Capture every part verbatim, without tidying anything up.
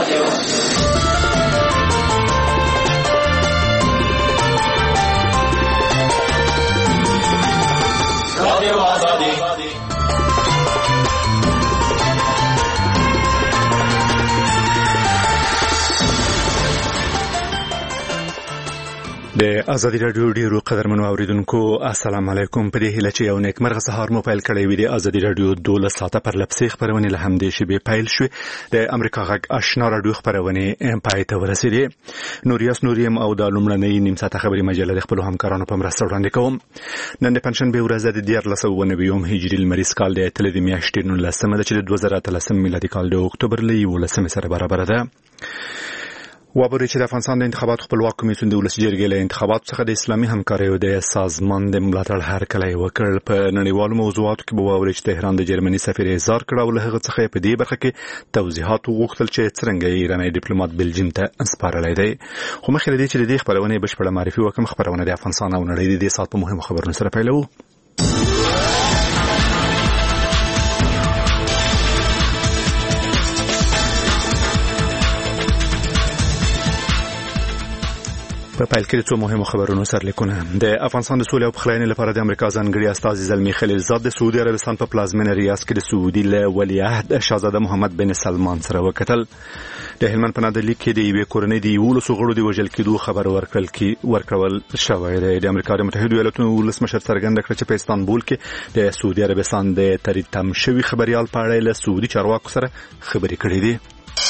د ازادي راډیو ډیرو قدرمنو اوریدونکو السلام علیکم. په دې هیله چې یو نیکمرغه سهار مو پیل کړی وي. د ازادي راډیو دولس ساعته پر لپسې خبرونه له همدې شیبې پیل شوې. د امریکا غږ آشنا راډیو خبرونه پای ته ورسېدې. نوریاس نوریم او د لومړنۍ نیم ساعته خبري مجله د خپل همکارانو په مرسته وړاندې کوم. نن د پنځشنبه ورځ د دیارلس او نوي هجري لمریز کال د اتلې میاشتې نولسمه چې د دوه زره اتلسم میلادي کال د اکتوبر له یولسمې سره برابر ده. وابرې چې د افغانستان د انتخاباتو خپلواک کمیسیون د ولسي جرګې له انتخاباتو څخه د اسلامي همکاریو د سازمان د ملاتړ هرکلی وکړ. په نړیوالو موضوعاتو کې به وابرې چې تهران د جرمني سفیر اظهار کړ او له هغه څخه په دې برخه کې توضیحات وغوښتل چې څنګه ایرانی ډیپلوماټ بلجیم ته سپارلی دی. خو مخکې له دې چې د دې خبرونې بشپړه معرفي وکړم، خبرونه د افغانستان او نړۍ د دې ساعت په مهمو خبرونو سره پیلوو. په پیل کې څو مهمو خبرونو سرلیکونه. د افغانستان د سولې او پخلاینې لپاره د امریکا ځانګړي استازي زلمی خلیلزاد د سعودي عربستان په پلازمینه ریاض کې د سعودي له ولیعهد شاهزاده محمد بن سلمان سره وکتل. د هلمند په نادرلي کې د یوې کورنۍ د یولسو غړو د وژل کېدو خبر ورکړل کی ورکول شوی دی. د امریکا د متحده ایالاتو ولسمشر څرګنده کړه چې په استانبول کې د سعودي عربستان د تریتم شوی خبريال په اړه له سعودي چارواکو سره خبرې کړې دي.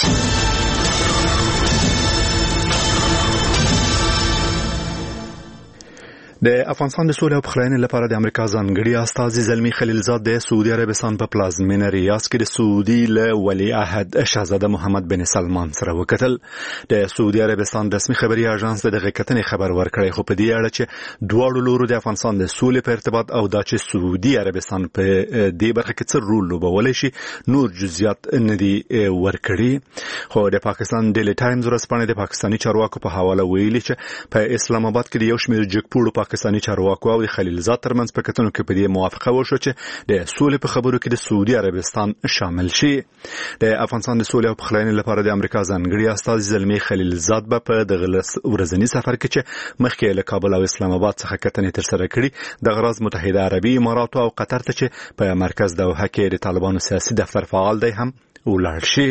د افغانستان د سولې او پخلاینې لپاره د امریکا ځانګړي استازي زلمی خلیلزاد د سعودي عربستان په پلازمینه ریاض کې د سعودي له ولیعهد شاهزاده محمد بن سلمان سره وکتل. د سعودي عربستان رسمي خبري اژانس د دغه کتنې خبر ورکړی، خو په دې اړه چې دواړو لورو د افغانستان د سولې په ارتباط او دا چې سعودي عربستان په دې برخه کې څه رول لوبولی شي نور جزئیات نه دي ورکړي. خو د پاکستان ډیلی ټایمز ورځپاڼې د پاکستاني چارواکو په حواله ویلي چې په اسلام آباد کې د یو شمېر جګپوړو پاکستاني چارواکو او د خلیلزاد ترمنځ په کتنو کې په دې موافقه وشوه چې د سولې په خبرو کې د سعودي عربستان شامل شي. د افغانستان د سولې او پخلاینې لپاره د امریکا ځانګړي استازي زلمی خلیلزاد به په دغه ورځني سفر کې چې مخکې له کابل او اسلام آباد څخه کتنې ترسره کړي د غرض متحده عربي امارات او قطر ته چې په مرکز دوحه کې د طالبانو سیاسي دفتر فعال دی هم ولاړ شي.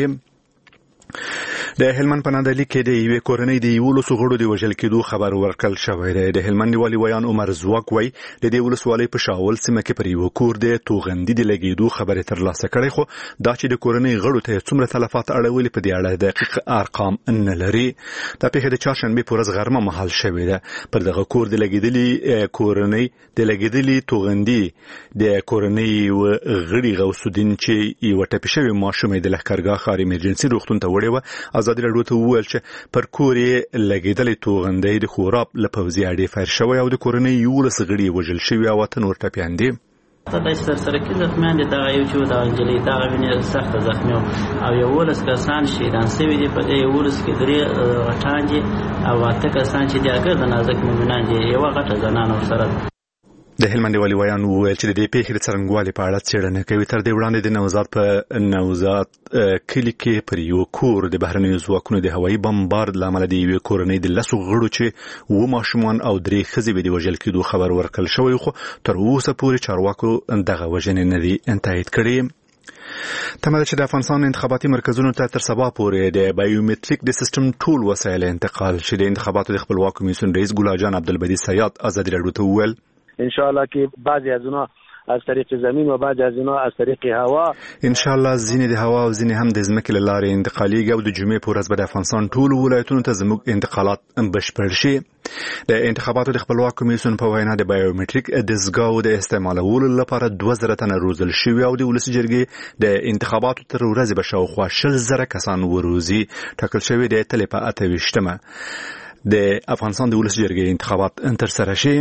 د هلمند په نادرلي کې د یوې کورنۍ د یولسو غړو د وژل کېدو خبر ورکړل شوی دی. د هلمند والي ویان عمر زواک وایي د دې ولسوالۍ په شاول سیمه کې پر یو کور د توغندي د لګېدو خبرې ترلاسه کړې، خو دا چې د کورنۍ غړو ته څومره تلفات اړولي په دې اړه دقیق ارقام نه لري. دا پیښه د چهارشنبې په ورځ غرمه مهال شوې ده. پر دغه کور د لګېدلي کورنۍ د لګېدلي توغندي د کورنۍ غړي غوث الدین چې یو ټپي شوی ماشومې د لښکرګاه ښار ایمرجنسي روغتون ته وړې وه. ازادي راډیو ته وویل چې پر کور یې لګېدلې توغندۍ د خوراب له پوځي اډې فیر شوی او د کورنۍ یولس غړي وژل شوي او اته نور ټپیان دي. ته د سرسره کې زخمیان دي، دغه یو چې د انجلۍ دغه وینې سخته زخمي او یولس کسان شهیدان شوي دي. په دې یولس کې درې غټان دي او اته کسان چې دي هغه د نازک مؤمنان دي، یوه غټه زنانه ورسره. د هلمند والي ویان وویل چې د دې پیښې د څرنګوالي په اړه څېړنه کوي. تر دې وړاندې د نوزاد په نوزاد کلي کې پر یو کور د بهرنیو ځواکونو د هوایي بمبارد له امله د یوې کورنۍ د لسو غړو چې اووه ماشومان او درې ښځې به د وژل کېدو خبر ورکړل شوی، خو تر اوسه پورې چارواکو دغه وژنې نه دي تایید کړې. تمه ده چې د افغانستان انتخاباتي مرکزونو ته تر سبا پورې د بایومټریک د سیستم ټول وسایل انتقال شي. د انتخاباتو د خپلواک کمیسیون رئیس ګلاب جان عبدالبدی سیاد ازادي راډیو ته وویل ان شاء الله که بعضی از اونها از طریق زمین و بعضی از اونها از طریق هوا ان شاء الله ځینې د هوا او ځینې هم د ځمکې له لارې انتقالیږي او د جمعې په ورځ به د افغانستان ټولو ولایتونو ته زموږ انتقالات بشپړ شي. د انتخاباتو د خپلواک کمیسیون په وینا د بایومټریک دستګاو د استعمالولو لپاره دوه زره تنه روزل شوي او د ولسي جرګې د انتخاباتو تر ورځې به شاوخوا شل زره کسان وروزي. ټاکل شوي د اتلې په اته ویشتمه د افغانستان د ولسي جرګې انتخابات ترسره شي.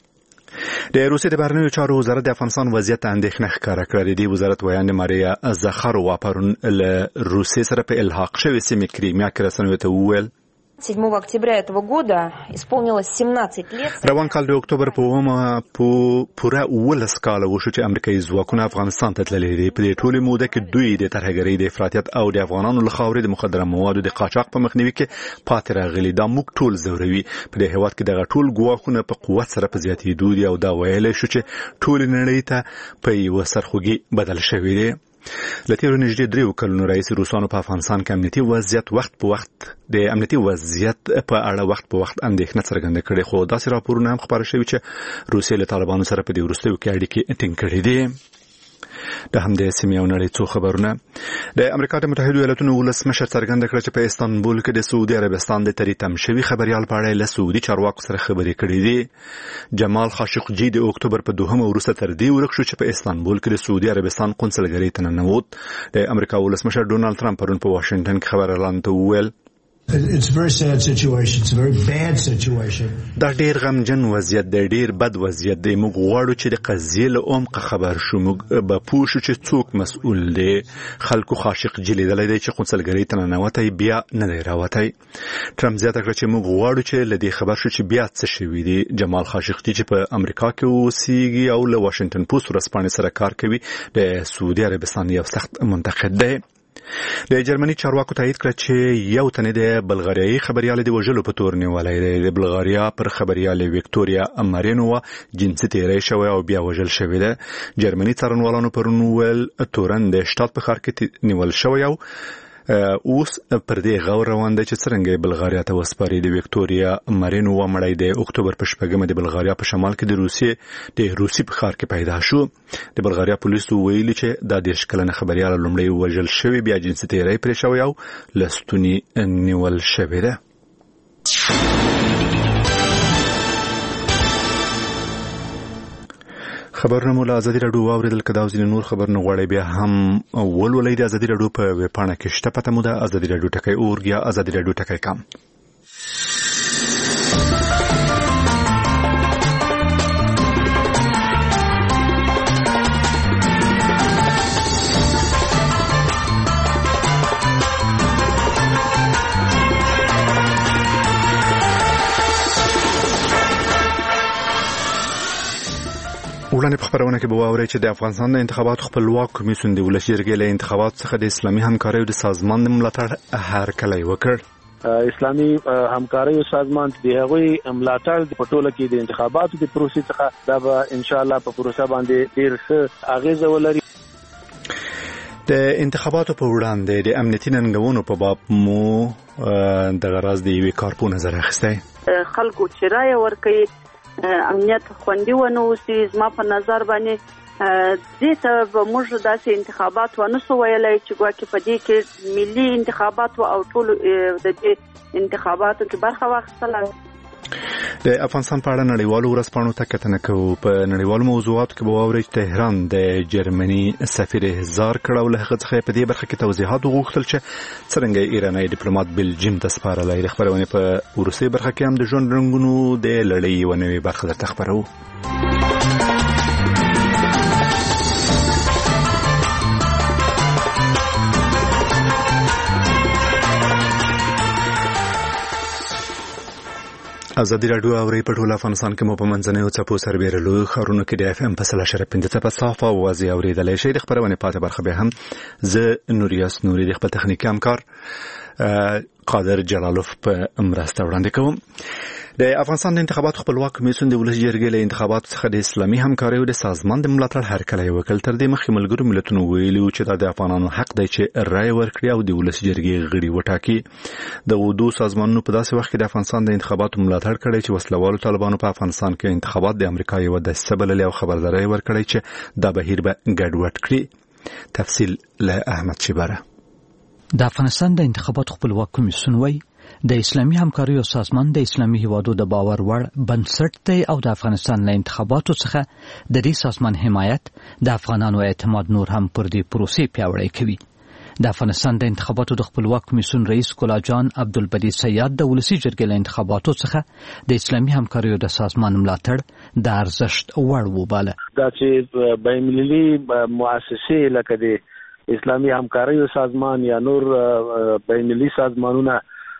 د روسیې د بهرنیو چارو وزارت د افغانستان وضعیت اندېښنه ښکاره کړې. د وزارت ویاند ماریا زخاروا پرون له روسیې سره په الحاق شوې سیمې کریمیا کې رسنیو ته وویل седьмого октября этого года исполнилось семнадцать лет. روان کال د اکتوبر په اومه پوره ولس کال وشو چې امریکایي ځواکونه افغانستان ته تللي دي. په دې ټولې موده کې دوی د ترهګرۍ د افراطیت او د افغانانو له خاورې د مخدره موادو د قاچاق په مخنیوي کې پاتې راغلي. دا موږ ټول ځوروي. په دې هېواد کې دغه ټول ګواښونه په قوت سره په زیاتېدو دي او دا ویلی شو چې ټولې نړۍ ته په یوه سرخوږي بدل شوي دي. له تېرو نږدې دریو کلونو راهیسې روسانو په افغانستان کې امنیتي وضعیت وخت په وخت د امنیتي وضعیت په اړه وخت په وخت اندېښنه څرګنده کړې، خو داسې راپورونه هم خپاره شوي چې روسیې له طالبانو سره په دې وروستیو کې اړیکې ټینګ کړي دي. د همدې سیمې او نړۍ څو خبرونه. د امریکا د متحدو ایالاتونو ولسمشر څرګنده کړه چې په استانبول کې د سعودي عربستان د تریتم شوي خبريال په اړه له سعودي چارواکو سره خبرې کړې دي. جمال خاشقجي د اکتوبر په دوهمه وروسته تر دې ورک شو چې په استانبول کې د سعودي عربستان قونسلګرۍ ته ننوت. د امریکا ولسمشر ډونالد ټرمپ پرون په واشنگټن کې خبر اعلان ته وویل It's a very sad situation. It's a very bad situation. دا ډیر غمجن وضعیت دی، ډیر بد وضعیت دی. موږ غواړو چې د قضیې له عمق خبر شو. موږ به پوه شو چې څوک مسؤل دی. خلکو خاشقجي لیدلی دی چې قونسلګرۍ ته ننوتی بیا نه دی راوتی. ټرمپ زیاته کړه چې موږ غواړو چې له دې خبر شو چې بیا څه شوي دي. جمال خاشقجي چې په امریکا کې اوسیږي او له واشنگټن پوسټ ورځپاڼې سره کار کوي، د سعودي عربستان یو سخت منتقد دی. د جرمني چارواکو تایید کړ چې یو تن د بلغاریایي خبريال دی وژلو په تور نیولای دی. د بلغاریا پر خبريال ویکټوریا مارینووا جنسي تیری شوی او بیا وژل شوی دی. جرمني څارنوالانو پرون ویل تورن د شتات په ښار کې نیول شوی او اوس پر دې غور روان دی چې څرنګه بلغاریا ته وسپاري. د ویکټوریا مارینووا مړی د اکتوبر په شپږمه د بلغاریا په شمال کې د روسیې د روسي په ښار کې پیدا شو. د بلغاریا پولیسو ویلي چې دا د شکلنه خبريال لومړی وژل شوی، بیا جنسي تیری پرې شوی او لستونی نیول شوی دی. خبرونه مو له ازادي راډیو واوریدل. که دا او ځینې نور خبرونه غواړئ بیا هم ولولئ د ازادي راډیو په ویبپاڼه کې شته. پته مو ده ازادي راډیو ټکی اورګ یا ازادي راډیو ټکی کام. وړاندې په خبرونه کې به واورئ چې د افغانستان د انتخاباتو خپلواک کمیسیون د ولسي جرګې له انتخاباتو څخه د اسلامي همکاریو د سازمان د ملاتړ هرکلی وکړ. اسلامي همکاریو سازمان د هغوی ملاتړ په ټوله کې د انتخاباتو د پروسې څخه دا به ان شاء الله په پروسه باندې ډیر ښه اغیزه ولري. د انتخاباتو په وړاندې د امنیتي ننګونو په باب مو د غرض د یوې کارپو نظر اخیستی. خلکو چې رایه ورکوي امنیت خوندي ونه اوسي. زما په نظر باندې دې ته موږ داسې انتخابات ونه سو ویلای چې ګواکې په دې کې ملي انتخابات او ټول د دې انتخاباتو کې برخه واخیستله. د افغانستان په اړه نړیوالو ورځپاڼو ته کتنه کوو. په نړیوالو موضوعاتو کې به واورئ چې تهران د جرمني سفیر احضار کړ او له هغه څخه په دې برخه کې توضیحات وغوښتل چې څرنګه ایرانی ډیپلوماټ بلجیم ته سپارلی. د خبرونې په وروستۍ برخه کې هم د ژوند رنګونو د لړۍ یوه نوې برخه درته خبروو. ازادي راډیو اوري په ټول افغانستان کې مو په منځنیو څپو سربېره لوی ښارونو کې د اف ام په سل اشاریه پنځه څپه صافه اوازې اورېدلی شئ. د خبرونې پاتې برخه به هم زه نوریاس نوري د خپل تخنیکي همکار قادر جلالوف په مرسته وړاندې کوم. د افغانستان د انتخاباتو خپلواک کمیسیون د ولسي جرګې له انتخاباتو څخه د اسلامي همکاریو د سازمان د ملاتړ هرکلی وکړ. تر دې مخکې ملګرو ملتونو ویلي و چې دا د افغانانو حق دی چې رایه ورکړي او د ولسي جرګې غړي وټاکي. د دوو سازمانونو په داسې وخت کې د افغانستان د انتخاباتو ملاتړ کړی چې وسلوالو طالبانو په افغانستان کې انتخابات د امریکا یوه دسیسه بللې او خبرداری ورکړی چې دا بهیر به ګډوډ کړي. تفصیل له احمد شیباره. د افغانستان د انتخاباتو خپلواک کمیسیون وایي د اسلامي همکاریو سازمان د اسلامي هیوادو د باور وړ بنسټ دی او د افغانستان له انتخاباتو څخه د دې سازمان حمایت د افغانانو اعتماد نور هم پر دې پروسې پیاوړی کوي. د افغانستان د انتخاباتو د خپلواک کمیسیون رئیس کولا جان عبدالبدی سیاد د ولسي جرګې له انتخاباتو څخه د اسلامي همکاریو د سازمان ملاتړ د ارزښت وړ وباله. دا چې بین المللي مؤسسې لکه د اسلامي همکاریو سازمان یا نور بین المللي سازمانونه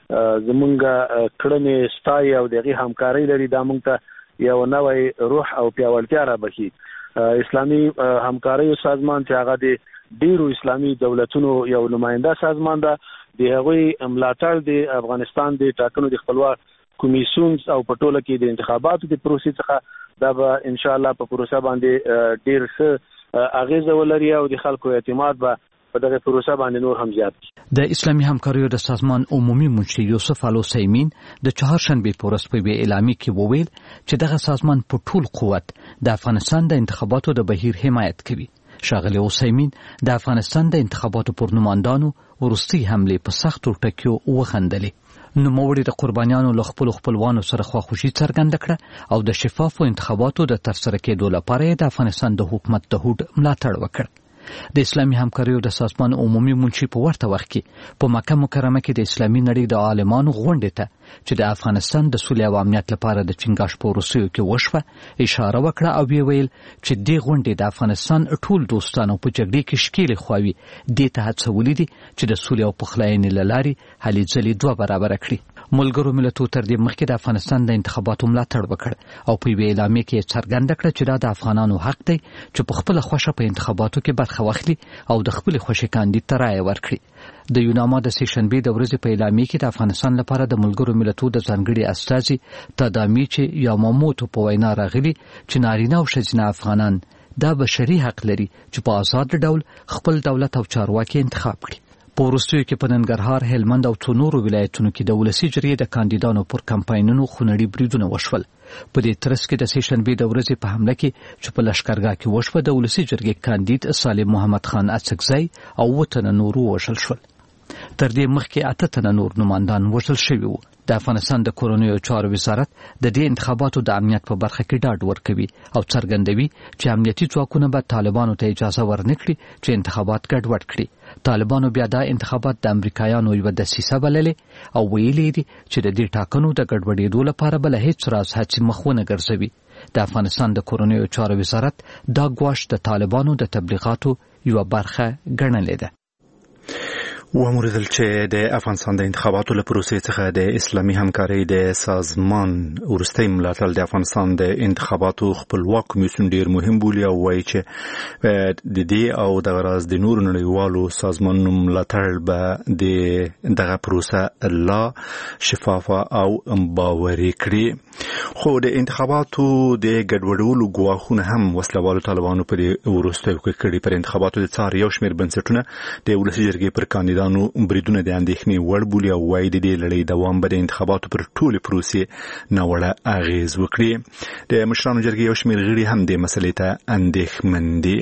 زمونږ کړنې ستای او دغه همکاري لري دا موږ ته یو نوې روح او پیاوړتیا را بخي. اسلامي همکاري سازمان چې هغه د ډیرو اسلامي دولتونو یو نماینده سازمان ده، د هغوی ملاتړ د افغانستان د ټاکنو د خپلواک کمیسیون او په ټوله کې د انتخاباتو د پروسې څخه دا به ان شاء الله په پروسه باندې ډیر ښه اغیزه ولري او د خلکو اعتماد به په دغه پروسه باندې نور هم زیات شي. د اسلامي همکاریو د سازمان عمومي منشي یوسف الحسیمین د چهارشنبه په ورځ په اعلامیه کې وویل چې دغه سازمان په ټول قوت د افغانستان د انتخاباتو د بهیر حمایت کوي. ښاغلی حسیمین د افغانستان د انتخاباتو پر نمایندانو ورستي حمله په سختو ټکیو وخندلې. نوموړي د قربانیانو له خپل خپلوانو سره خواخوشي څرګنده کړه او د شفافو انتخاباتو د ترسره کېدو لپاره د افغانستان د حکومت د هوډ ملاتړ وکړ. د اسلامي همکاریو د سازمان عمومي منشي په ورته وخت کې په مکه مکرمه کې د اسلامي نړۍ د عالمانو غونډې ته چې د افغانستان د سولې او امنیت لپاره د چنګاش په وروستیو کې وشوه اشاره وکړه او ویل چې دې غونډې د افغانستان ټول دوستانو په جګړې کې شکیلې خواوي دې ته هڅولې دي چې د سولې او پخلاینې له لارې هلې ځلې دوه برابره کړي. ملګرو ملتونو تر دې مخکې د افغانستان د انتخاباتو ملاتړ وکړ او په یوه اعلامیه کې څرګنده کړه چې دا د افغانانو حق دی چې په خپله خوښه په انتخاباتو کې برخه واخلي او د خپل خوښې کاندید ته رایه ورکړي. د یوناما د سې شنبې د ورځې په اعلامیه کې د افغانستان لپاره د ملګرو ملتونو د ځانګړي استازي تدامیچ یاماموتو په وینا راغلي چې نارینه او ښځینه افغانان دا بشري حق لري چې په آزاد ډول خپل دولت او چارواکي انتخاب کړي. په وروستیو کې په ننګرهار، هلمند او څو نورو ولایتونو کې د ولسي جرګې د کاندیدانو پر کمپاینونو خونړي بریدونه وشول. په دې ترڅ کې د سې شنبې د ورځې په حمله کې چې په لښکرګاه کې وشوه د ولسي جرګې کاندید سالم محمد خان اڅکزی او اووه تنه نور ووژل شول. تر دې مخکې اته تنه نور نمایندان وژل شوي وو. د افغانستان د کورنیو چارو وزارت د دې انتخاباتو د امنیت په برخه کې ډاډ ورکوي او څرګندوي چې امنیتي ځواکونه به طالبانو ته اجازه ورنکړي چې انتخابات ګډوډ کړي. طالبانو بیا دا انتخابات د امریکایانو یوه دسیسه بللې او ویلي دي چې د دې ټاکنو د ګډوډېدو لپاره به له هیڅ راز هڅې مخ ونه ګرځوي. د افغانستان د کورنیو چارو وزارت دا ګواښ د طالبانو د تبلیغاتو یوه برخه ګڼلې ده. وموردل چې د افغانستان د انتخاباتو له پروسې څخه د اسلامي همکارۍ د سازمان وروستی ملاتړ د افغانستان د انتخاباتو خپلواک کمیسیون ډیر مهم بولي او وایي چې د دې او د غرض د نورو نړیوالو سازمانونو ملاتړ به د دغه پروسه لا شفافه او باوري کړي. خو د انتخاباتو د ګډوډولو ګواښونه هم وسلوالو طالبانو په وروستیو کې کړي. پر انتخاباتو د څار یو شمېر بنسټونه د ولسي جرګې پر کاندید دانو بریدونه د اندېښنې وړ بولي او وايي د دې لړۍ دوام به د انتخاباتو پر ټولې پروسې ناوړه اغېز وکړي. د مشرانو جرګې یو شمېر غړي هم د مسلې ته اندېښمن دي.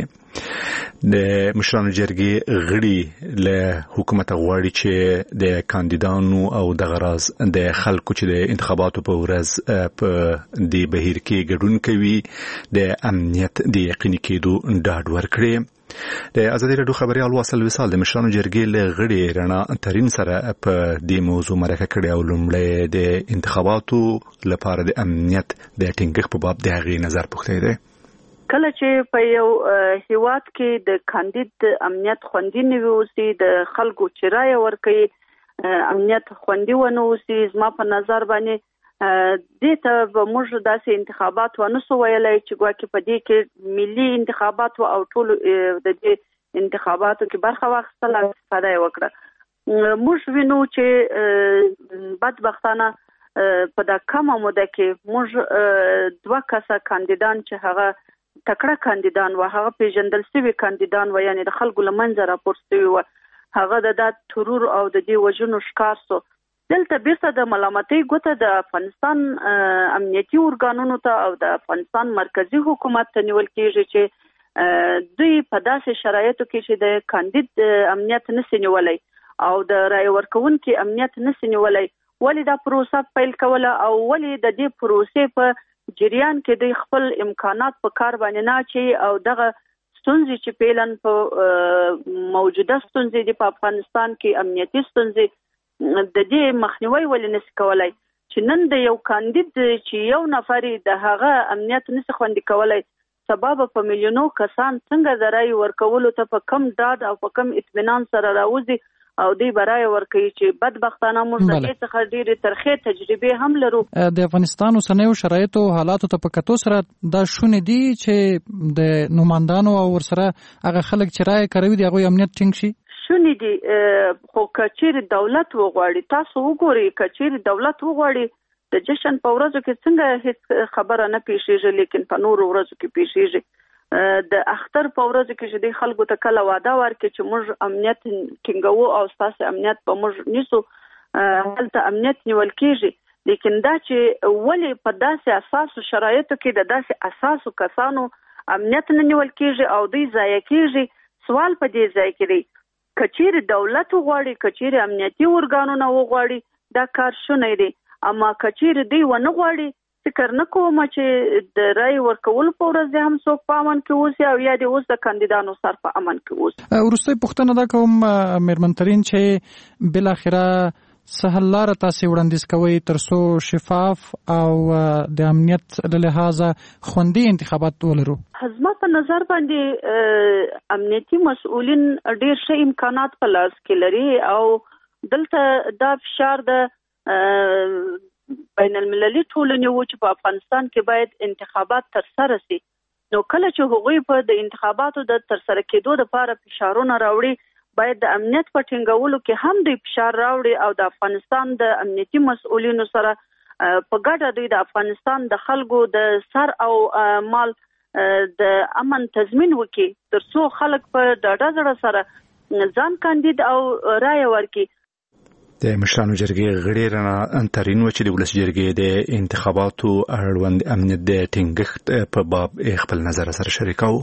د مشرانو جرګې غړي له حکومت غواړي چې د کاندیدانو او د غرض د خلکو چې د انتخاباتو په ورځ په دې بهیر کې ګډون کوي د امنیت د یقیني کېدو ډاډ ورکړي. د ازادي راډیو خبريال واصل وصال د مشرانو جرګې له غړي رڼا ترين سره په دې موضوع مرکه کړې او لومړی د انتخاباتو لپاره د امنیت د ټینګښت په باب د هغې نظر پوښتې دی. کله چې په یو هیواد کې د کاندید امنیت خوندي نه وي، د خلکو چې رایه ورکوي امنیت خوندي ونه اوسي، زما په نظر باندې دې ته به موږ داسې انتخابات ونسو ویلی چې ګواکې په دې کې ملي انتخابات او ټول د دې انتخاباتو کې برخه واخیستله او استفاده یې وکړه. موږ وینو چې بدبختانه په دا کمه موده کې موږ دوه کسه کاندیدان چې هغه تکړه کاندیدان و، هغه پیژندل شوي کاندیدان و، یعنی د خلکو له منځه راپور شوي و، هغه د دا ترور او د دې وژنو ښکار سو. دلته بیرته د ملامتۍ ګوته د افغانستان امنیتي ارګانونو ته او د افغانستان مرکزی حکومت ته نیول کېږي چې دوی په داسې شرایطو کې چې د کاندید امنیت نشي نیولی او د رایه ورکوونکي امنیت نشي نیولی، ولې دا پروسه پیل کوله او ولې د دې پروسې په جریان کې دوی خپل امکانات په کار باندې نه اچوي او دغه ستونزې چې پیلن په موجوده ستونزې دي په افغانستان کې امنیتي ستونزې د دې مخنیوي ولې نشي کولای چې نن د یو کاندید چې یو نفر د هغه امنیت نشي خوندي کولای، سبب په میلیونو کسان څنګه د رایې ورکولو ته په کم ډاډ او په کم اطمینان سره راوځي او دوی برای ورکوي چې بدبختانه موږ د دې څخه ډېرې ترخې تجربې هم لرو. د افغانستان اوسنیو شرایطو حالاتو ته په کتو سره دا شونې دي چې د نوماندانو او ورسره هغه خلک چې رایه کوي د هغوی امنیت ټینګ شي؟ شونې دي، خو که چیرې دولت وغواړي، تاسو وګورئ که چیرې دولت وغواړي د جشن په ورځو کې څنګه هیڅ خبره نه پیښیږي، لیکن په نورو ورځو کې پیښیږي. د اختر په ورځو کې چې د خلکو ته کله وعده ورکړي چې موږ امنیت ټینګوو او ستاسو امنیت به موږ نیسو، هلته امنیت نیول کېږي. لیکن دا چې ولې په داسې اساسو شرایطو کې د داسې اساسو کسانو امنیت نه نیول کېږي او دوی ضایع کېږي، سوال په دې ځای کې دی. که چیرې دولت وغواړي، که چیرې امنیتي ارګانونه وغواړي، دا کار شونی دی. اما که چیرې دوی ونه غواړي، فکر نه کوم چې د رای ورکولو په ورځ هم څوک په امن کې اوسي او یا د اوس د کاندیدانو سر په امن کې اوسي. وروستۍ پوښتنه دا کوم مېرمن ترین چې بالاخره څه حل لاره تاسې وړاندیز کوئ تر څو شفاف او د امنیت له لحاظه خوندي انتخابات ولرو؟ زما په نظر باندې امنیتي مسؤلین ډېر ښه امکانات په لاس کې لري او دلته دا فشار د بین المللي ټولنې و چې په افغانستان کې باید انتخابات ترسره شي. نو کله چې هغوی په د انتخاباتو د ترسره کېدو لپاره فشارونه راوړي، باید د امنیت په ټینګولو کې هم دوی فشار راوړي او د افغانستان د امنیتي مسؤلینو سره په ګډه دوی د افغانستان د خلکو د سر او مال د امن تضمین وکړي تر څو خلک په ډاډه زړه سره ځان کاندید او رایه ورکړي. د مشرانو جرګې غړي رڼا انترین و چې د ولس جرګې د انتخاباتو اړوند امنیت د ټینګښت په باب خپل نظر سره شریکاو.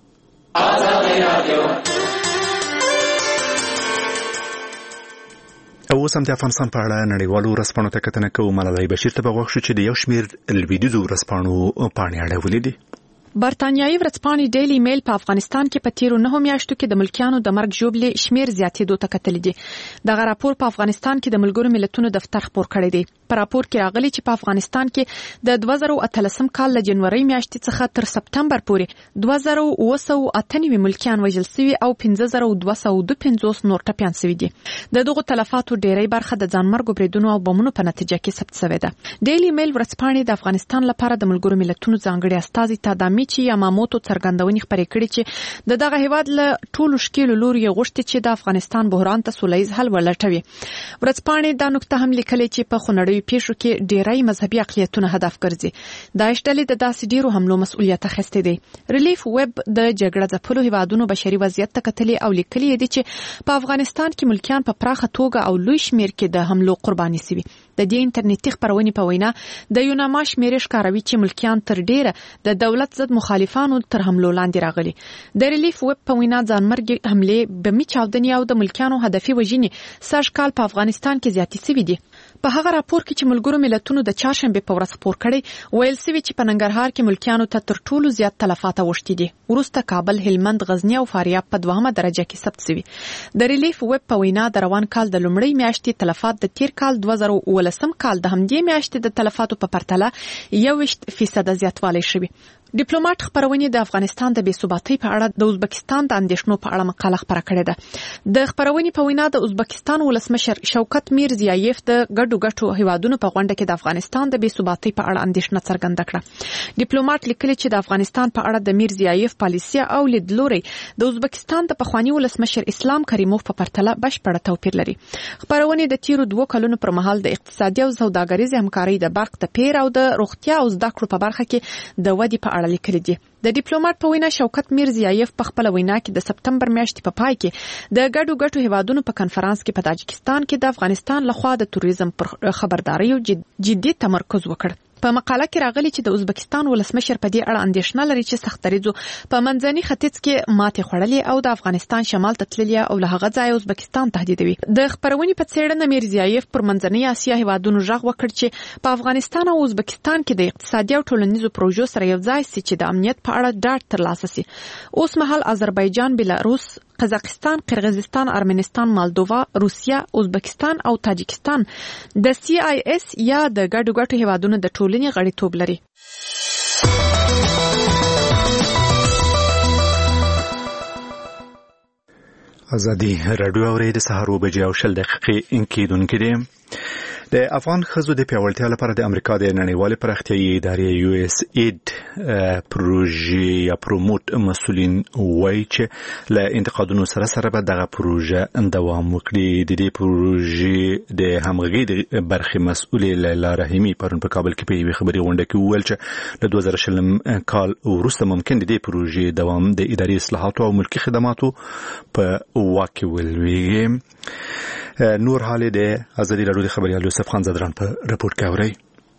او اوس هم د افغانستان په اړه نړیوالو ورځپاڼو ته کتنه کوو. ملالۍ بشیر ته به غوښ شو چې د یو شمېر لویدیځو ورځپاڼو پاڼې اړولې دي. برتانیایي ورځپاڼې ډیلی میل په افغانستان کې په تیرو نهو میاشتو کې د ملکیانو د مرګ ژوبلې شمیر زیاتېدو ته کتلې دي. دغه راپور په افغانستان کې د ملګرو ملتونو دفتر خپور کړی دی. په راپور کې راغلي چې په افغانستان کې د دوه زره اتلسم کال له جنوري میاشتې څخه تر سپتمبر پورې دوه زره اوه سوه اته نوي ملکیان وژل شوي او پنځه زره دوه سوه دوه پنځوس نور ټپیان شوي دي. د دغو تلفاتو ډیری برخه د ځانمرګو بریدونو او بمونو په نتیجه کې ثبت شوې ده. ډیلی میل ورځپاڼې د افغانستان لپاره د ملګرو ملتونو ځانګړي استازي تادامیچی یاماموتو څرګندونې خبرې کړې چې د دغه هیواد له ټولو شکیلو لوري غوښتي چې د افغانستان بحران ته سولهییز حل ولټوي. ورځپاڼې دا نکته هم لیکلې چې په خونړیو پیښو کې ډیری مذهبي اقلیتونه هدف ګرځي. داعش ډلې د داسې ډیرو حملو مسؤلیت اخیستی دی. ریلیف ویب د جګړه ځپلو هیوادونو بشري وضعیت ته کتلې او لیکلي دي چې په افغانستان کې ملکیان په پراخه توګه او لوی شمیر کې د حملو قرباني شوي. د دې انټرنیټي خبرونې په وینا د یوناما شمیرې ښکاروي چې ملکیان تر ډیره د دولت ضد مخالفانو تر حملو لاندې راغلي. د ریلیف ویب په وینا ځانمرګي حملې بمي چاودنې او د ملکیانو هدفي وژنې سږ کال په افغانستان کې زیاتې شوي دي. په هغه راپور کې چې ملګرو ملتونو د چهارشنبه په ورځ خپور کړی ویل شوي چې په ننګرهار کې ملکیانو ته تر ټولو زیات تلفات اوښتي دي. وروسته کابل، هلمند، غزنی او فاریاب په دوهمه درجه کې ثبت شوي. د ریلیف ویب په وینا د روان کال د لومړۍ میاشتې تلفات د تیر کال دوه زره اوولسم کال د همدې میاشتې د تلفاتو په پرتله یوویشت فیصده زیاتوالی شوی. ډیپلوماټ خبرونه د افغانستان د بې ثباتۍ په اړه د ازبکستان د اندېښنو په اړه مقاله خبره کړې ده. د خبرونې په وینا د ازبکستان ولسمشر شوکت میرزیایف د ګډو ګټو هیوادونو په غونډه کې د افغانستان د بې ثباتۍ په اړه اندېښنه څرګنده کړه. ډیپلوماټ لیکلي چې د افغانستان په اړه د میرزیایف پالیسي او لیدلوري د ازبکستان د پخوانی ولسمشر اسلام کریموف په پرتله بشپړ توپیر لري. خبرونه د تیرو دوه کلونو پر مهال د اقتصادي او سوداګریزې همکارۍ د برق د پیر او د روغتیا او زده کړو په برخه کې د ودې په اړه لیکلي دي. د ډیپلوماټ په وینا شوکت میرزیایف په خپل وینا کې د سپتمبر میاشتې په پای کې د ګډو ګټو هیوادونو په کنفرانس کې په تاجکستان کې د افغانستان لخوا د توریزم پر خبرداري او جدي تمرکز وکړ. په مقاله کې راغلي چې د ازبکستان ولسمشر په دې اړه اندېښنه لري چې سختریزو په منځني ختیځ کې ماتې خوړلې او د افغانستان شمال ته تللي او له هغه ځای ازبکستان تهدیدوي. د خبرونې په څېړنه میرزیایف پر منځنۍ اسیا هیوادونو ژغ وکړ چې په افغانستان او ازبکستان کې د اقتصادي او ټولنیزو پروژو سره یو ځای شي چې د امنیت په اړه ډاډ ترلاسه شي. اوس مهال آذربایجان، بلاروس، قزاقستان، قرغیزستان، ارمنستان، مالدووا، روسیا، ازبکستان او تاجکستان د سی آی اس یا د ګډو ګټو هیوادونو د ټولنې غړیتوب لري. ازادي رادیو اوري د سهار و بجې او شل دقیقې انکیدونکې دي. د افغان ښځو د پیاوړتیا لپاره د امریکا د نړیوالې پراختیایي ادارې یو اس اید پروژې یا پروموټ مسؤلین وایي چې له انتقادونو سره سره به دغه پروژه دوام وکړي. د دې پروژې د همغږۍ د برخې مسؤلې لیلا رحیمي پرون په کابل کې په یوې خبري غونډه کې وویل چې له دوه زره شلم کال وروسته ممکن د دې پروژې دوام د اداري اصلاحاتو او ملکي خدماتو په واک کې ولویږي. نور حال د ازادي راډیو د خبريال یوسف خان زدران په رپورټ کې اوري.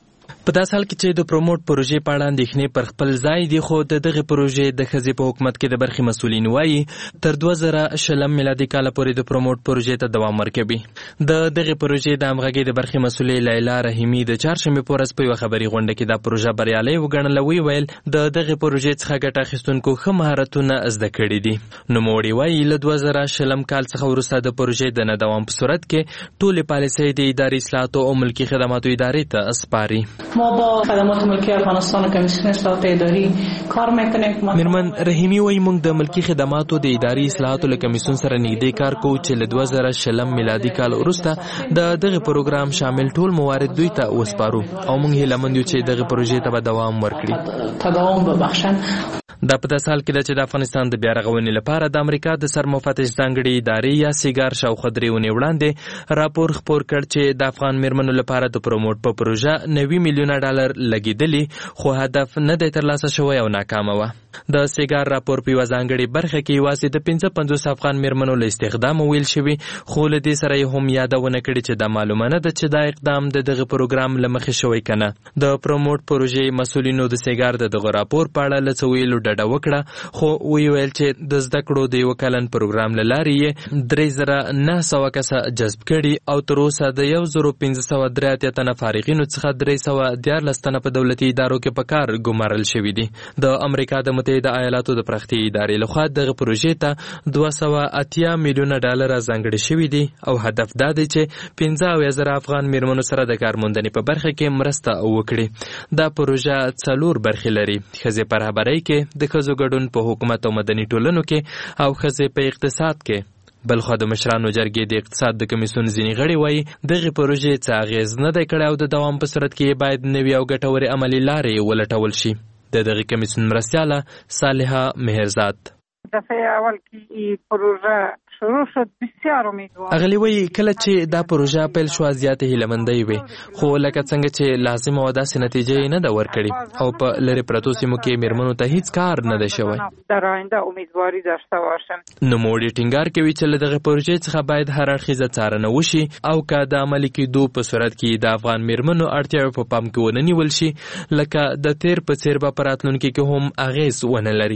په داس حال کې چې د پروموټ پروژې په اړه اندېښنې پر خپل ځای دي، خو د دغه پروژې د ښځې په حکومت کې د برخې مسؤلین وایي تر دوه زره شلم میلادي کال پورې د پروموټ پروژې ته دوام ورکوي. د دغه پروژې د همغږۍ د برخې مسؤلې لیلا رحیمي د چهارشنبې په ورځ په یوه خبري غونډه کې دا پروژه بریالۍ وګڼله. ویې ویل د دغه پروژې څخه ګټه اخیستونکو ښه مهارتونه زده کړي دي. نوموړي وایي له دوه زره شلم کال څخه وروسته د پروژې د نه دوام په صورت کې ټولې پالیسۍ د اداري اصلاحاتو او ملکي خدماتو ادارې ته سپاري. ما با خدمات ملکی افغانستان کمیسیون اصلاحات اداری کار میکنیم. میرمن رحیمی وایي موږ د ملکی خدماتو د اداري اصلاحاتو له کمیسیون سره نږدې کار کوو چې له دوه زره شلم میلادي کال وروسته د دغه پروګرام شامل ټول موارد دوی ته وسپارو او موږ هیله مند یو چې دغه پروژې ته به دوام ورکړي. تداوم ببخشن. دا په داسې حال کې ده چې د افغانستان د بیا رغونې لپاره د امریکا د سرمفتش ځانګړې ادارې یا سیګار شاوخوا درې اونۍ وړاندې راپور خپور کړ چې د افغان میرمنو لپاره د پروموټ په پروژه نوي میلیونه ډالر لګېدلي، خو هدف نه دی ترلاسه شوی او ناکامه وه. د سیګار راپور په یوه ځانګړې برخه کې یوازې د پنځه پنځوس افغان میرمنو له استخدامه ویل شوي، خو له دې سره یې هم یادونه کړې چې دا معلومه نه ده چې دا اقدام د دغه پروګرام له مخې شوی که نه. د پروموټ پروژې مسؤلینو د سیګار د دغه راپور په اړه له څه ویلو ډډه وکړه، خو وی ویل چې د زده کړو د یو کلن پروګرام له لارې یې درې زره نه سوه کسه جذب کړي او تر اوسه د یو زرو پنځه سوه درې اتیا تنه فارغینو څخه درې سوه دیارلس تنه په دولتي ادارو کې په کار ګمارل شوي دي. د امریکا د متحده ایالاتو د پراختیایي ادارې لخوا دغه پروژې ته دوه سوه اتیا میلیونه ډالر ځانګړي شوي دي او هدف دا دی چې پنځه اویا زره افغان میرمنو سره د کارموندنې په برخه کې مرسته وکړي. دا پروژه څلور برخې لري: ښځې په رهبرۍ کې، د ښځو ګډون په حکومت او مدني ټولنو کې، او ښځې په اقتصاد کې. بلخوا د مشرانو جرګې د اقتصاد د کمیسیون ځینې غړي وایي دغې پروژې څه اغېز نه دی کړی او د دوام په صورت کې باید نوي او ګټورې عملي لارې ولټول شي. د دغې کمیسیون مرستیاله صالحه مهرزاد: دفعه اول کې پروژه شروع شد بسیار امیدوار. اغلی وی کله چې دا پروژه پیل شو زیاتې هیلهمندۍ وي، خو لکه څنګه چې لازم او داسې نتیجه نه ده ورکړي او په لری پرتو سیمو کې میرمنو ته هیڅ کار نه ده شوی. در آینده امیدواری داشته باشم. نوموړي ټینګار کوي چې له دغه پروژې څخه باید هر اړخیزه څارنه وشي او که د عملي کېدو په صورت کې د افغان میرمنو اړتیاوې په پام کې ونه نیول شي، لکه د تیر په څیر به په راتلونکي کې هم اغېز ونه لري.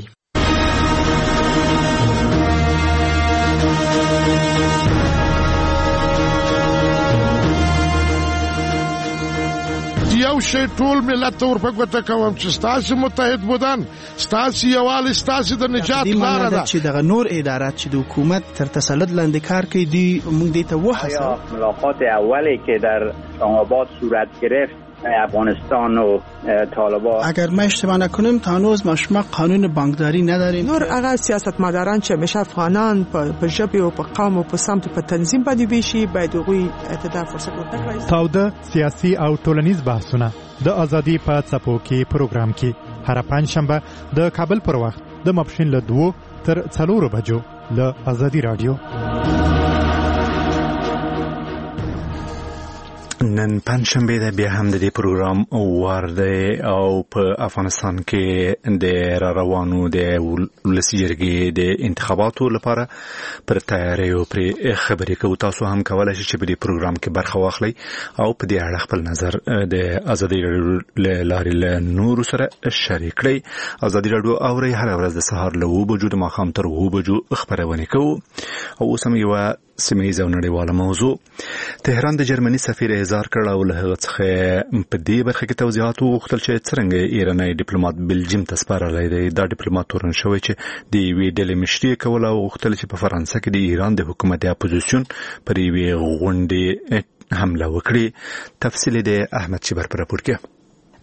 یو شی ټول ملت ته ورپګوته کوم چې ستاسو متحد بودن، ستاسو یووالی ستاسو د نجات لاره ده. چې دغه نور ادارات چې د حکومت تر تسلط لاندې کار کوي دي موږ دې ته وهڅوو. ملاقات اولی که در اسلام‌آباد صورت گرفت افغانستان و طالبان، اگر ما اشتباه نکنیم تا هنوز ما شما قانون بانکداری نداریم. نور هغه سیاستمداران چې همیشه افغانان په ژبه او په قوم او په سمت په تنظیم باندې ویشي باید هغوی ته فرصت ورکړي. تاوده سیاسي او ټولنیز بحثونه د ازادي په څپو کې پروګرام کې هر پنځشنبه د کابل پر وخت د ماپښین له دوه تر څلورو بجو له ازادي رادیو. نن پنځشنبه ده، بیا هم د دې پروګرام وار دی او په افغانستان کې د را روانو د ولسي جرګې د انتخاباتو لپاره پر تیاریو پر خبرې کوو. تاسو هم کولای شئ چې په دې پروګرام کې برخه واخلئ او په دې اړه خپل نظر د ازادي رادیو لارې له نورو سره شریک کړئ. ازادي رادیو اورئ هر ورځ د سهار له اوه بجو د ماښام تر اوه بجو خبرونه کوو. او اوس هم یوه سیمه‌ییزه او نړیواله موضوع. تهران د جرمني سفیر اظهار کړ او له هغه څخه په دې برخه کې توضیحات وغوښتل چې څرنګه ایرانی ډیپلوماټ بلجیم ته سپارلی دی. دا ډیپلوماټ تورن شوی چې د یوې ډلې مشري کوله او غوښتل چې په فرانسه کې د ایران د حکومت اپوزیسیون پر یوې غونډې حمله وکړي. تفصیل د احمد شبر پر راپور کې.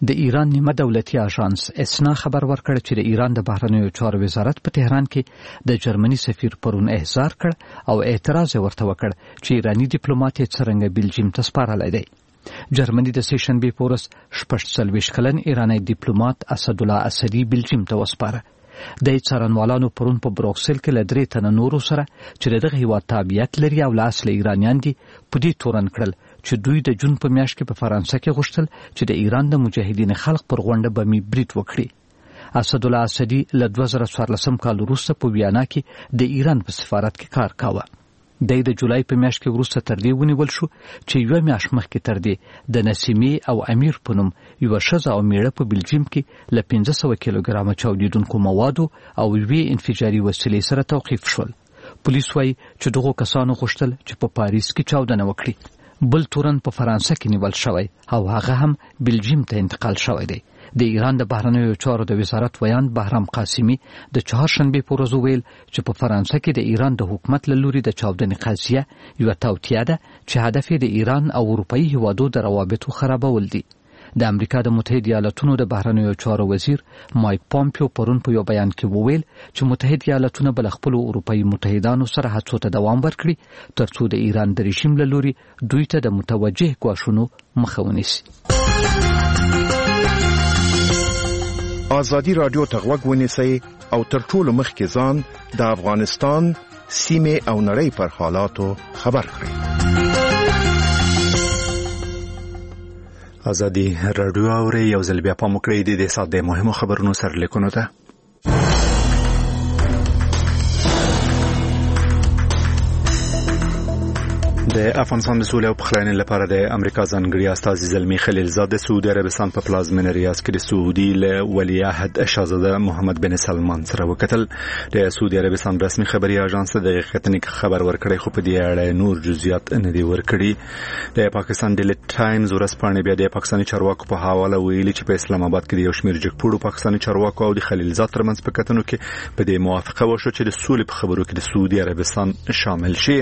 د ایران نیمه دولتي اژانس اسنا خبر ورکړ چې د ایران د بهرنیو چارو وزارت په تهران کې د جرمني سفیر پرون احضار کړ او اعتراض ورته وکړ چې ایرانی ډیپلوماټ څنګه بلجیم ته سپارلی دی. جرمني د سیشنبې په ورځ شپږ څلوېښت کلن ایرانی ډیپلوماټ اسدالله اسدي بلجیم ته وسپاره. د څارنوالانو پرون په بروکسل کې له درې تنه نورو سره چې دغه هیواد تابعیت لري او له اصل ایرانیان دي په دې تورن کړل چې دوی د جون په میاشت کې په فرانسه کې غوښتل چې د ایران د مجاهدین خلق پر غونډه بمي برید وکړي. اسدالله اسدي له دوه زره څوارلسم کال وروسته په ویانا کې د ایران په سفارت کې کار کاوه. د د جولای په میاشت کې وروسته تر دې ونیول شو چې یو میاشت مخکې تر دې د نسیمې او امیر په نوم یو ښځه او میړه په بلجیم کې له پنځه سوه کیلوګرامه چاودیدونکو موادو او یوې انفجاري وسیلې سره توقیف شول. پولیس وایي چې دغو کسانو غوښتل چې په پاریس کې چاودنه وکړي. بل تورن په فرانسه کې نیول شوی او هغه هم بلجیم ته انتقال شوی دی. د ایران د بهرنیو چارو د وزارت ویان بهرام قاسمي د چهارشنبې په ورځ ویل چې په فرانسه کې د ایران د حکومت له لوري د چاودنې قضیه یوه توطیه ده چې هدف یې د ایران او اروپایي هیوادو د روابطو خرابول دي. د امریکا د متحده ایالاتونو د بهرنیو چارو وزیر مایک پامپیو پرون په یو بیان کې وویل چې متحده ایالاتونه بل خپل اروپایي متحدانو سره هڅو ته دوام ورکړي ترڅو د ایران د رژیم له لوري دوی ته د متوجه ګواښونو مخه ونیسي. آزادی رادیو ته غوږ ونیسئ او تر ټولو مخکې ځان د افغانستان سیمې او نړۍ پر حالاتو خبر کړئ. آزادی رادیو اوري یو ځل بیا پام وکړئ د ساده مهمو خبرونو سرلیکونو ته. د افغانستان د سولې او پخلاینې لپاره د امریکا ځانګړي استازي زلمی خلیلزاد د سعودي عربستان په پلازمینه ریاض کې د سعودي له ولیعهد شاهزاده محمد بن سلمان سره وکتل. د سعودي عربستان رسمي خبري اژانس د حقیقتنی خبر ورکړی خو په دې اړه نور جزئیات نه دی ورکړي. د پاکستان ډیلی ټایمز ورځپاڼې بیا د پاکستاني چارواکو په حواله ویلي چې په اسلام آباد کې د یو شمېر جګپوړو پاکستاني چارواکو او د خلیلزاد ترمنځ په کتنو کې په دې موافقه وشوه چې د سولې په خبرو کې د سعودي عربستان شامل شي.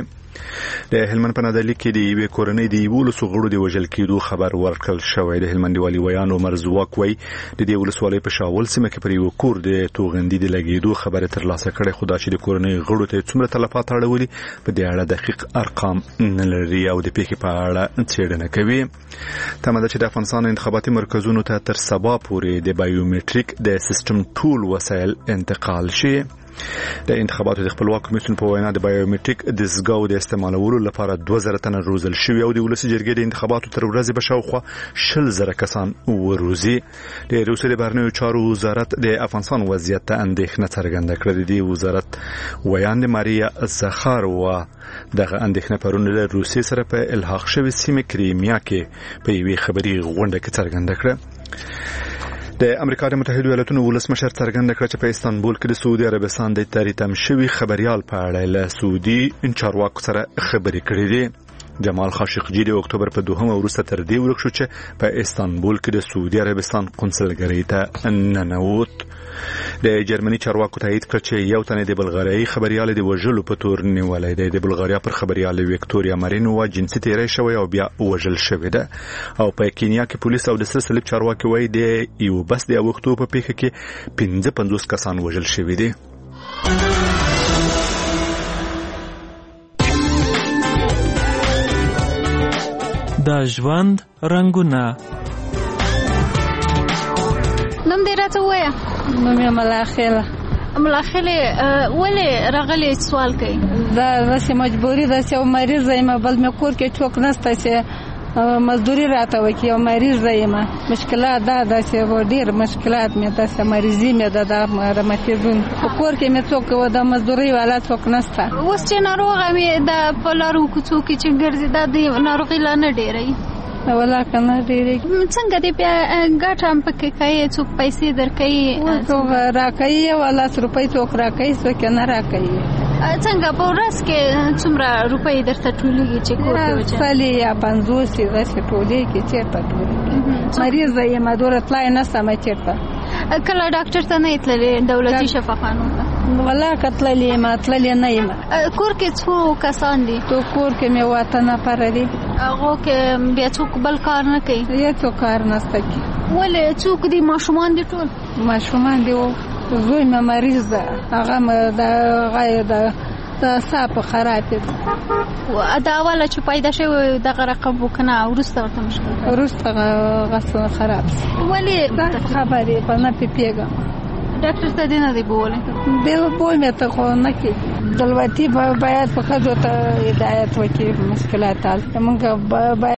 د هلمند په نادرلي کې د یوې کورنۍ د یولسو غړو د وژل کېدو خبر ورکړل شوی. د هلمند والي ویان عمر زواک وایي د دې ولسوالۍ په شاول سیمه کې پر یو کور د توغندي د لګېدو خبره ترلاسه کړې خو دا چې د کورنۍ غړو ته څومره تلفات اړولي په دې اړه دقیق ارقام نه لري او د پیښې په اړه څېړنه کوي. تمه ده چې د افغانستان انتخاباتي مرکزونو ته تر سبا پورې د بایومټریک د سیستم ټول وسایل انتقال شي. د انتخاباتو د خپلواک کمیسیون په وینا د بایومټریک دستګاو د استعمالولو لپاره دوه زره تنه روزل شوي او د ولسي جرګې د انتخاباتو تر ورځې به شاوخوا شل زره کسان وروزي. د روسیې د بهرنیو چارو وزارت د افغانستان وضعیت ته اندېښنه څرګنده کړې. د وزارت ویان د ماریا زخاروا دغه اندېښنه پرون له روسیې سره په الحاق شوې سیمه کریمیا کې په یوې خبري غونډه کې څرګنده کړه. د امریکا د متحده ایالاتونو ولسمشر څرګنده کړه چې په استانبول کې د سعودي عربستان د تاریتم شوی خبريال په اړه له سعودي چارواکو سره خبرې کړې دي. جمال خاشقجي د اکتوبر په دوهمه وروسته تر دې ورک شو چې په استانبول کې د سعودي عربستان قونسلګرۍ ته ننوت. د جرمني چارواکو تایید کړ چې یو تن د بلغاریایي خبريال د وژلو په تور نیولای دی. د بلغاریا پر خبريال وکټوریا مارینووا جنسي تیری شوی او بیا وژل شوی ده. او په کینیا کې پولیس او د سر صلیب چارواکي وایي د یو بس د وختو په پیښه کې پنځه پنځوس کسان وژل شوي دي. د ژوند رنگونه نوم دې راته ووایه. نوم یې ملاخیله. ملاخیله ولې راغلې سوال کوي؟ دا داسې مجبوري ده چې یو مریض یم بل مې کور کې څوک نشته چې مزدوري راته وکړي. یو مریض یم مشکلات دا ده چې ډېر مشکلات مې داسې مریضي مې ده د رماتیزم په کور کې مې څوک د مزدورۍ والا څوک نشته. اوس چې ناروغه مې د په لارو کوڅو کې چې ګرځي دا د ناروغۍ لا نه ډېروي ولا کنه ډېرې څنګه دې بیا ګټه هم پکې کوي څوک پیسې درکوي څوک راکوي ولا روپۍ څوک راکوي څوک نه راکوي. څنګه په ورځ کې څومره روپۍ درته ټولېږي چې کور کې وچه سلې یا پنځوس داسې ټولېږي چېرته ټولېږي مریض یم دوره تلای نشم چېرته. کله ډاکټر ته نه تللې دولتي شفاخانو ته؟ ولا کتللې ما تللې نه یم. کور کې څو کسان دي؟ تو کور کې مې واته نفر دي. هغه کې بیا څوک بل کار نه کوي؟ هیڅ کار نشته کی. ولې څوک دي؟ ماشومان دي ټول؟ ماشومان دي. زوی مې مریض ده، هغه مې د غای د د صاحب خراب دي. دا اوله چې پیدا شوی دغه رقم وکنه ورسته ورته مشکل ورسته غسه خراب. ولې دا خبرې په نه پیګه ډاکټر ته دینه دی بوله دی بول مې ته خو نه کی دلوتی باید په خځو ته هدایت وکړي مشکلات حل موږ